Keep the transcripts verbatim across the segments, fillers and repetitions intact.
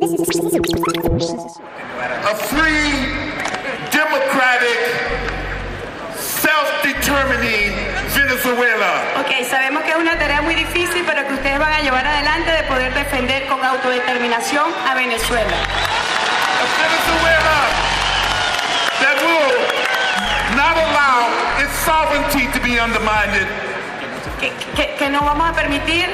A free, democratic, self-determining Venezuela. Ok, sabemos que es una tarea muy difícil, pero que ustedes van a llevar adelante de poder defender con autodeterminación a Venezuela. A Venezuela that will not allow its sovereignty to be undermined. Que, que, que no vamos a permitir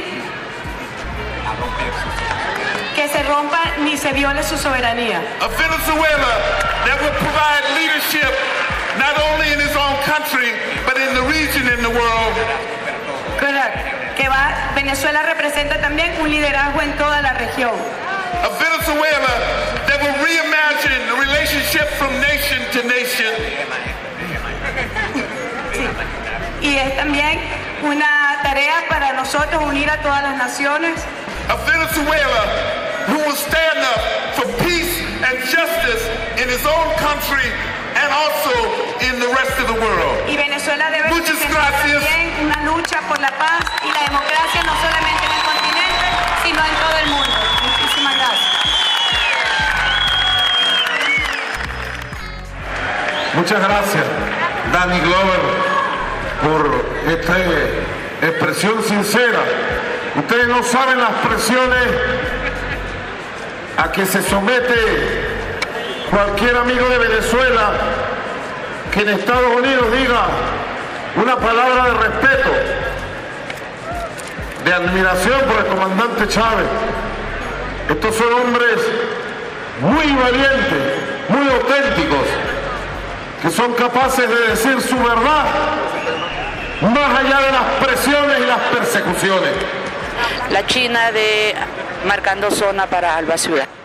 que se rompa ni se viole su soberanía. A Venezuela that will provide leadership not only in its own country, but in the region and the world. Correcto. Que va, Venezuela representa también un liderazgo en toda la región. A Venezuela that will reimagine the relationship from nation to nation. Sí. Y es también una tarea para nosotros unir a todas las naciones. A Venezuela who will stand up for peace and justice in its own country and also in the rest of the world. Y Venezuela debe Muchas tener gracias. también una lucha por la paz y la democracia no solamente en el continente, sino en todo el mundo. Muchísimas gracias. Muchas gracias, Danny Glover, por esta expresión sincera. Ustedes no saben las presiones a que se somete cualquier amigo de Venezuela que en Estados Unidos diga una palabra de respeto, de admiración por el comandante Chávez. Estos son hombres muy valientes, muy auténticos, que son capaces de decir su verdad más allá de las presiones y las persecuciones. La China de marcando zona para Alba Ciudad.